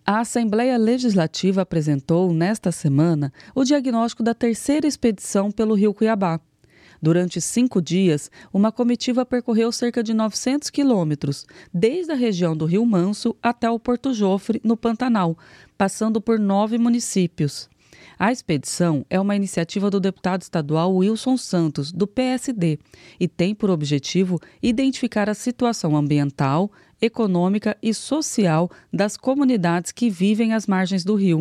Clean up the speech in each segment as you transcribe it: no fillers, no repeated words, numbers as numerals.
A Assembleia Legislativa apresentou, nesta semana, o diagnóstico da terceira expedição pelo Rio Cuiabá. Durante 5 dias, uma comitiva percorreu cerca de 900 quilômetros, desde a região do Rio Manso até o Porto Jofre, no Pantanal, passando por 9 municípios. A expedição é uma iniciativa do deputado estadual Wilson Santos, do PSD, e tem por objetivo identificar a situação ambiental, econômica e social das comunidades que vivem às margens do rio.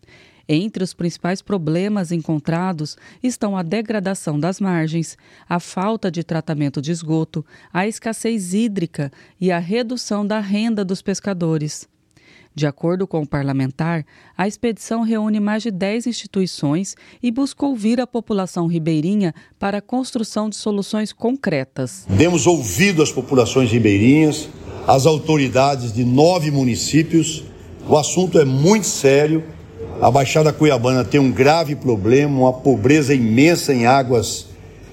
Entre os principais problemas encontrados estão a degradação das margens, a falta de tratamento de esgoto, a escassez hídrica e a redução da renda dos pescadores. De acordo com o parlamentar, a expedição reúne mais de 10 instituições e busca ouvir a população ribeirinha para a construção de soluções concretas. Demos ouvido às populações ribeirinhas, às autoridades de 9 municípios. O assunto é muito sério. A Baixada Cuiabana tem um grave problema, uma pobreza imensa em águas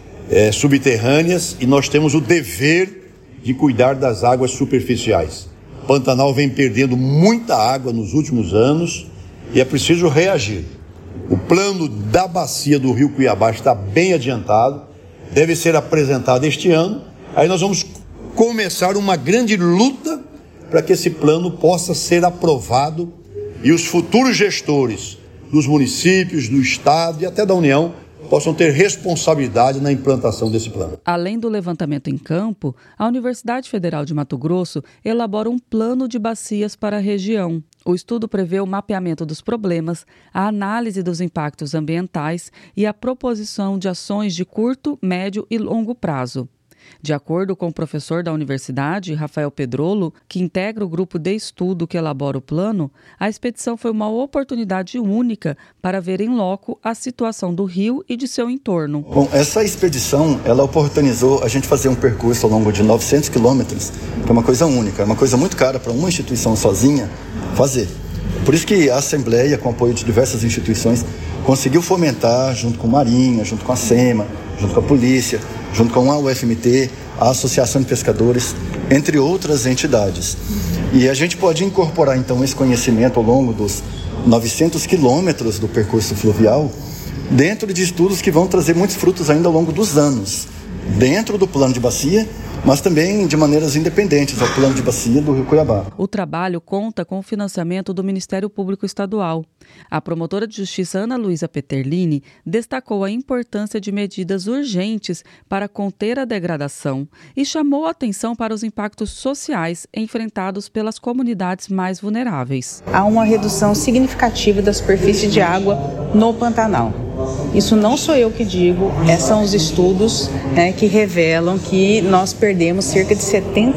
subterrâneas, e nós temos o dever de cuidar das águas superficiais. O Pantanal vem perdendo muita água nos últimos anos e é preciso reagir. O plano da bacia do Rio Cuiabá está bem adiantado, deve ser apresentado este ano. Aí nós vamos começar uma grande luta para que esse plano possa ser aprovado e os futuros gestores dos municípios, do Estado e até da União possam ter responsabilidade na implantação desse plano. Além do levantamento em campo, a Universidade Federal de Mato Grosso elabora um plano de bacias para a região. O estudo prevê o mapeamento dos problemas, a análise dos impactos ambientais e a proposição de ações de curto, médio e longo prazo. De acordo com o professor da universidade, Rafael Pedrolo, que integra o grupo de estudo que elabora o plano, a expedição foi uma oportunidade única para ver em loco a situação do rio e de seu entorno. Bom, essa expedição, ela oportunizou a gente fazer um percurso ao longo de 900 quilômetros, que é uma coisa única, é uma coisa muito cara para uma instituição sozinha fazer. Por isso que a Assembleia, com o apoio de diversas instituições, conseguiu fomentar, junto com a Marinha, junto com a SEMA, junto com a Polícia, junto com a UFMT, a Associação de Pescadores, entre outras entidades. E a gente pode incorporar, então, esse conhecimento ao longo dos 900 quilômetros do percurso fluvial, dentro de estudos que vão trazer muitos frutos ainda ao longo dos anos, dentro do plano de bacia, mas também de maneiras independentes ao plano de bacia do Rio Cuiabá. O trabalho conta com o financiamento do Ministério Público Estadual. A promotora de justiça Ana Luísa Peterlini destacou a importância de medidas urgentes para conter a degradação e chamou a atenção para os impactos sociais enfrentados pelas comunidades mais vulneráveis. Há uma redução significativa da superfície de água no Pantanal. Isso não sou eu que digo, são os estudos que revelam que nós perdemos cerca de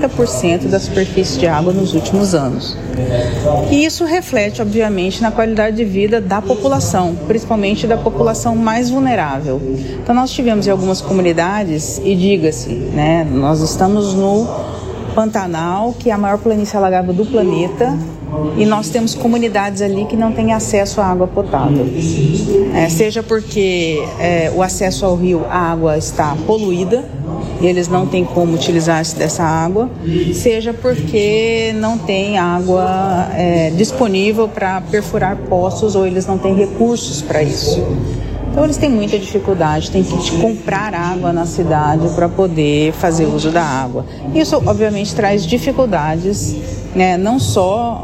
70% da superfície de água nos últimos anos. E isso reflete, obviamente, na qualidade de vida da população, principalmente da população mais vulnerável. Então nós tivemos em algumas comunidades, e diga-se, nós estamos no Pantanal, que é a maior planície alagada do planeta, e nós temos comunidades ali que não têm acesso à água potável. Seja porque o acesso ao rio, a água está poluída, e eles não têm como utilizar dessa água, seja porque não tem água disponível para perfurar poços ou eles não têm recursos para isso. Então eles têm muita dificuldade, têm que comprar água na cidade para poder fazer uso da água. Isso obviamente traz dificuldades, não só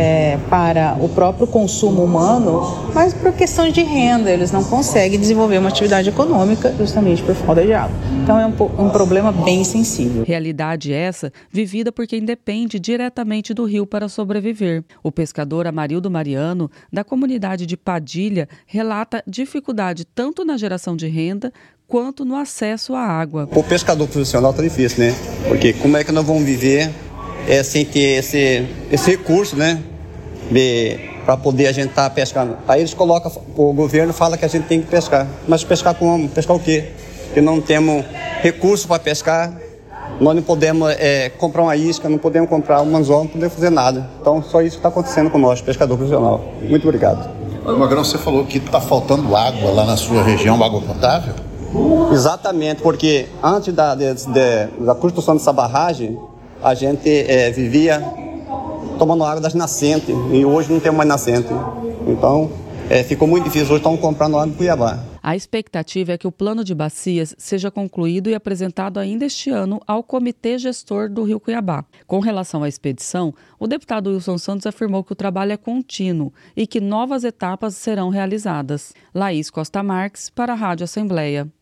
para o próprio consumo humano, mas por questão de renda. Eles não conseguem desenvolver uma atividade econômica justamente por falta de água. Então é um problema bem sensível. Realidade essa vivida por quem depende diretamente do rio para sobreviver. O pescador Amarildo Mariano, da comunidade de Padilha, relata dificuldade tanto na geração de renda quanto no acesso à água. O pescador profissional está difícil, Porque como é que nós vamos viver sem ter esse recurso, para poder a gente estar pescando. Aí eles colocam, o governo fala que a gente tem que pescar. Mas pescar como? Pescar o quê? Porque não temos recurso para pescar, nós não podemos comprar uma isca, não podemos comprar um anzol, não podemos fazer nada. Então só isso que está acontecendo com nós, pescador profissional. Muito obrigado. Magrão, você falou que está faltando água lá na sua região, água potável? Exatamente, porque antes da construção dessa barragem, a gente vivia tomando água das nascentes, e hoje não tem mais nascente. Então, ficou muito difícil. Hoje estão comprando água em Cuiabá. A expectativa é que o plano de bacias seja concluído e apresentado ainda este ano ao Comitê Gestor do Rio Cuiabá. Com relação à expedição, o deputado Wilson Santos afirmou que o trabalho é contínuo e que novas etapas serão realizadas. Laís Costa Marques, para a Rádio Assembleia.